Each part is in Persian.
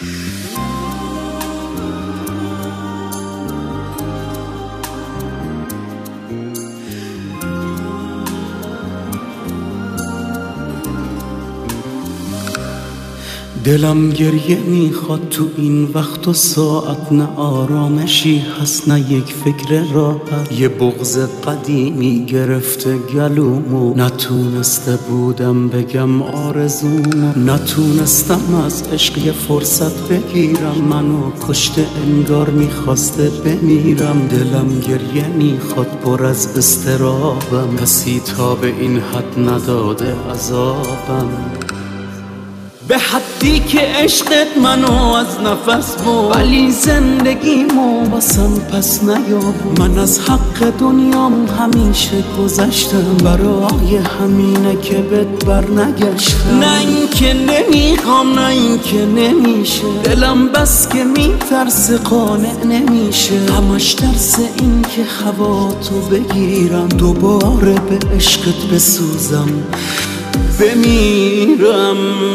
دلم گریه میخواد تو این وقت و ساعت، نه آرامشی هست نه یک فکر راحت. یه بغض قدیمی گرفته گلومو، نتونسته بودم بگم آرزومو، نتونستم از عشق یه فرصت بگیرم، منو کشته انگار میخواسته بمیرم. دلم گریه میخواد پر از اضطرابم، کسی تا به این حد نداده عذابم. به حدی که عشقت منو از نفس برد، ولی زندگیمو واسم پس نیاورد. من از حق دنیام همیشه گذشتم، برای همینه که بهت برنگشتم. نه این که نمیخوام نه این که نمیشه، دلم بس که میترسه قانع نمیشه. همش ترس این که هواتو بگیرم، دوباره به عشقت بسوزم بمیرم.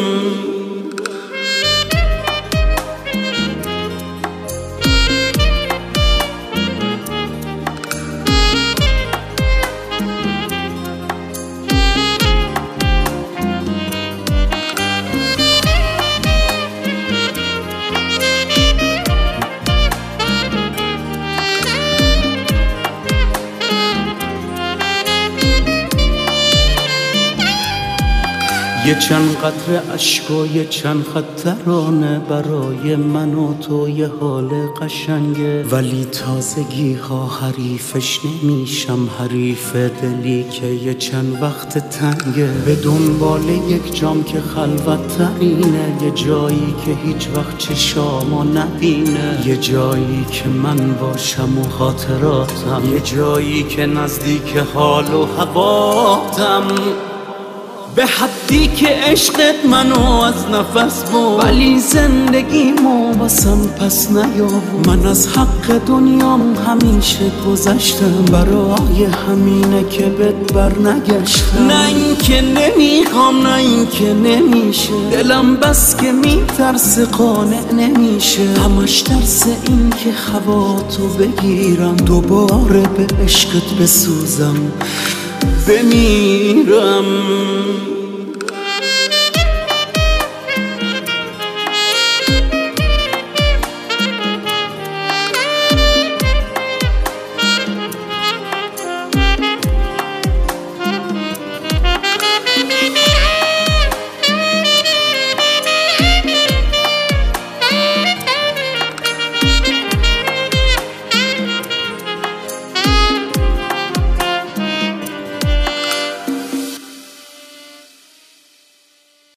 یه چند قطره عشق و یه چند خط ترانه، برای من و تو یه حال قشنگه. ولی تازگی ها حریفش نمیشم، حریف دلی که یه چند وقت تنگه. به دنبال یک جام که خلوت ترینه، یه جایی که هیچ وقت چشامو نبینه، یه جایی که من باشم و خاطراتم، یه جایی که نزدیک حال و هواتم. به حدی که عشقت منو از نفس برد، ولی زندگیمو واسم پس نیاورد. من از حق دنیام همیشه گذشتم، برای همینه که بهت برنگشتم. نه این که نمیخوام نه این که نمیشه، دلم بس که میترسه قانع نمیشه. همش ترس این که هواتو بگیرم، دوباره به عشقت بسوزم بمیرم.